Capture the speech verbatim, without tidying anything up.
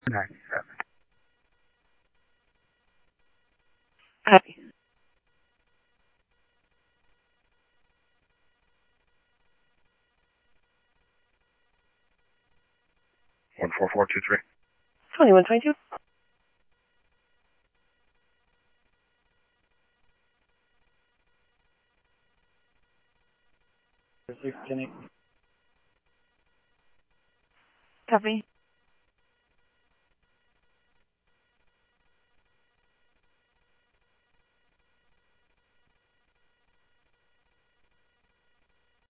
ninety-seven. Hi. One four four two three. twenty-one twenty-two. six ten eight. Copy.